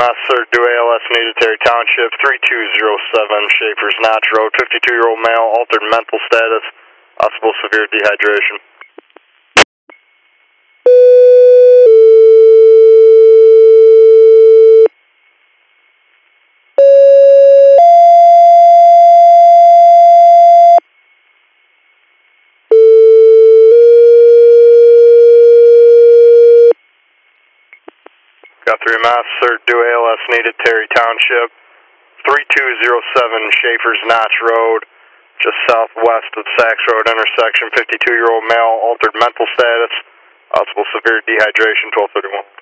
EMS, sir, due ALS needed, Terry Township, 3207 Schaefer's Notch Road, 52-year-old male, altered mental status, possible severe dehydration. Got 3 EMS, sir, due ALS needed, Terry Township, 3207 Schaefer's Notch Road, just southwest of Sachs Road intersection, 52-year-old male, altered mental status, possible severe dehydration, 1231.